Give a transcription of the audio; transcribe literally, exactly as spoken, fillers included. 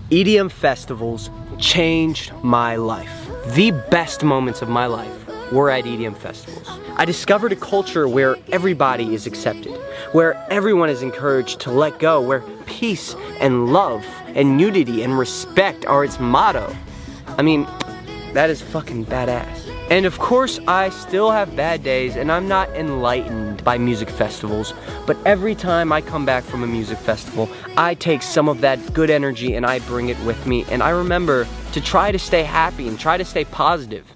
E D M festivals changed my life. The best moments of my life were at E D M festivals. I discovered a culture where everybody is accepted, where everyone is encouraged to let go, where peace and love and unity and respect are its motto. I mean, that is fucking badass. And of course, I still have bad days and I'm not enlightened by music festivals, but every time I come back from a music festival, I take some of that good energy and I bring it with me, and I remember to try to stay happy and try to stay positive.